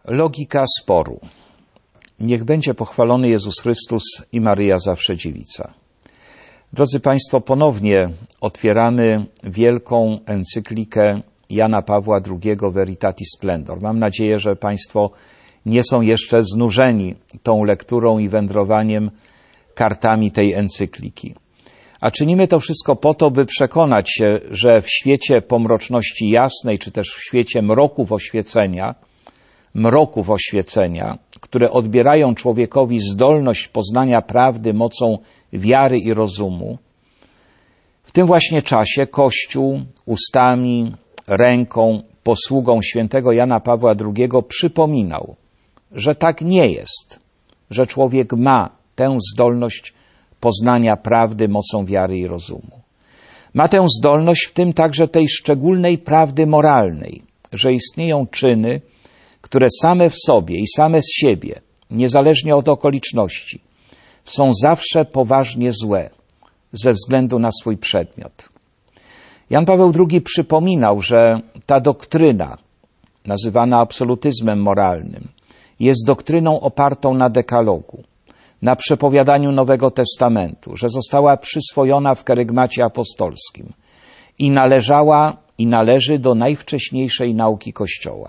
Logika sporu. Niech będzie pochwalony Jezus Chrystus i Maryja zawsze dziewica. Drodzy Państwo, ponownie otwieramy wielką encyklikę Jana Pawła II Veritatis Splendor. Mam nadzieję, że Państwo nie są jeszcze znużeni tą lekturą i wędrowaniem kartami tej encykliki. A czynimy to wszystko po to, by przekonać się, że w świecie pomroczności jasnej, czy też w świecie mroków oświecenia, które odbierają człowiekowi zdolność poznania prawdy mocą wiary i rozumu, w tym właśnie czasie Kościół ustami, ręką, posługą świętego Jana Pawła II przypominał, że tak nie jest, że człowiek ma tę zdolność poznania prawdy mocą wiary i rozumu. Ma tę zdolność w tym także tej szczególnej prawdy moralnej, że istnieją czyny, które same w sobie i same z siebie, niezależnie od okoliczności, są zawsze poważnie złe ze względu na swój przedmiot. Jan Paweł II przypominał, że ta doktryna, nazywana absolutyzmem moralnym, jest doktryną opartą na dekalogu, na przepowiadaniu Nowego Testamentu, że została przyswojona w kerygmacie apostolskim i należała i należy do najwcześniejszej nauki Kościoła.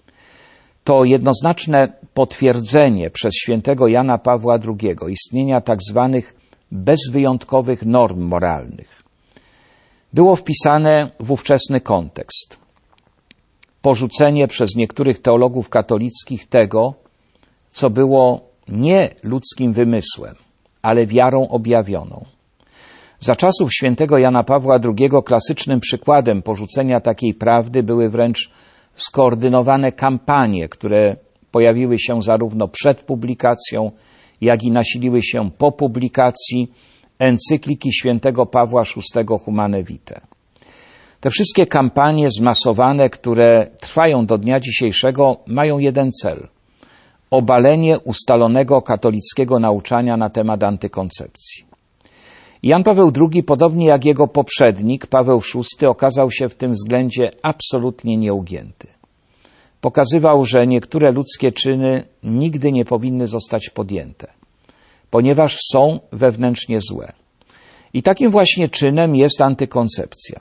To jednoznaczne potwierdzenie przez świętego Jana Pawła II istnienia tak zwanych bezwyjątkowych norm moralnych było wpisane w ówczesny kontekst. Porzucenie przez niektórych teologów katolickich tego, co było nie ludzkim wymysłem, ale wiarą objawioną. Za czasów świętego Jana Pawła II klasycznym przykładem porzucenia takiej prawdy były wręcz skoordynowane kampanie, które pojawiły się zarówno przed publikacją, jak i nasiliły się po publikacji encykliki świętego Pawła VI Humane Vitae. Te wszystkie kampanie zmasowane, które trwają do dnia dzisiejszego, mają jeden cel – obalenie ustalonego katolickiego nauczania na temat antykoncepcji. Jan Paweł II, podobnie jak jego poprzednik, Paweł VI, okazał się w tym względzie absolutnie nieugięty. Pokazywał, że niektóre ludzkie czyny nigdy nie powinny zostać podjęte, ponieważ są wewnętrznie złe. I takim właśnie czynem jest antykoncepcja.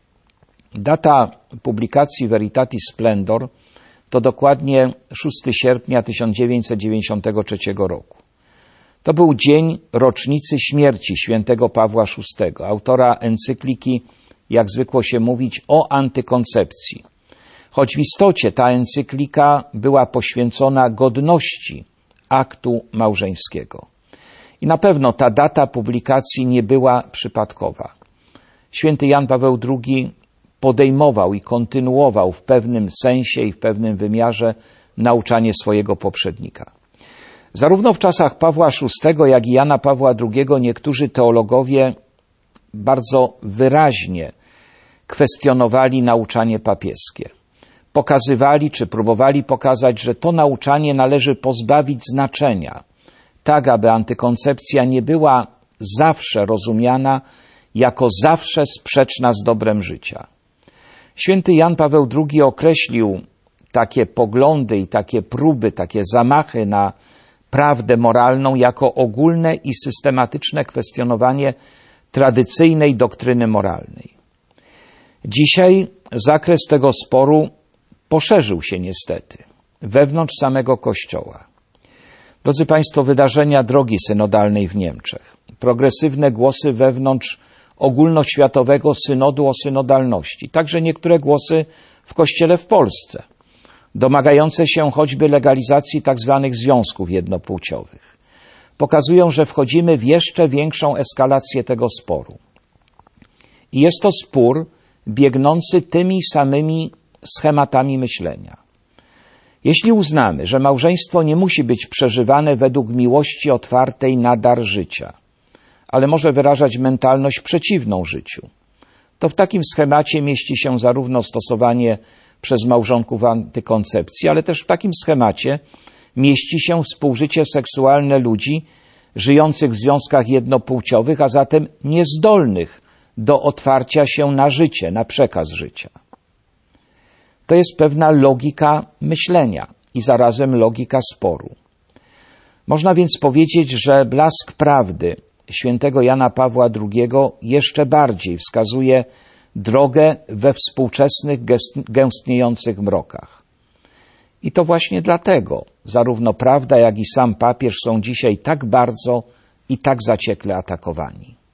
Data publikacji Veritatis Splendor to dokładnie 6 sierpnia 1993 roku. To był dzień rocznicy śmierci świętego Pawła VI, autora encykliki, jak zwykło się mówić, o antykoncepcji. Choć w istocie ta encyklika była poświęcona godności aktu małżeńskiego. I na pewno ta data publikacji nie była przypadkowa. Święty Jan Paweł II podejmował i kontynuował w pewnym sensie i w pewnym wymiarze nauczanie swojego poprzednika. Zarówno w czasach Pawła VI, jak i Jana Pawła II niektórzy teologowie bardzo wyraźnie kwestionowali nauczanie papieskie. Pokazywali, czy próbowali pokazać, że to nauczanie należy pozbawić znaczenia, tak aby antykoncepcja nie była zawsze rozumiana jako zawsze sprzeczna z dobrem życia. Święty Jan Paweł II określił takie poglądy i takie próby, takie zamachy na prawdę moralną jako ogólne i systematyczne kwestionowanie tradycyjnej doktryny moralnej. Dzisiaj zakres tego sporu poszerzył się niestety wewnątrz samego Kościoła. Drodzy Państwo, wydarzenia drogi synodalnej w Niemczech, progresywne głosy wewnątrz ogólnoświatowego synodu o synodalności, także niektóre głosy w Kościele w Polsce, domagające się choćby legalizacji tzw. związków jednopłciowych, pokazują, że wchodzimy w jeszcze większą eskalację tego sporu. I jest to spór biegnący tymi samymi schematami myślenia. Jeśli uznamy, że małżeństwo nie musi być przeżywane według miłości otwartej na dar życia, ale może wyrażać mentalność przeciwną życiu, to w takim schemacie mieści się zarówno stosowanie przez małżonków antykoncepcji, ale też w takim schemacie mieści się współżycie seksualne ludzi żyjących w związkach jednopłciowych, a zatem niezdolnych do otwarcia się na życie, na przekaz życia. To jest pewna logika myślenia i zarazem logika sporu. Można więc powiedzieć, że blask prawdy świętego Jana Pawła II jeszcze bardziej wskazuje drogę we współczesnych gęstniejących mrokach. I to właśnie dlatego zarówno prawda, jak i sam papież są dzisiaj tak bardzo i tak zaciekle atakowani.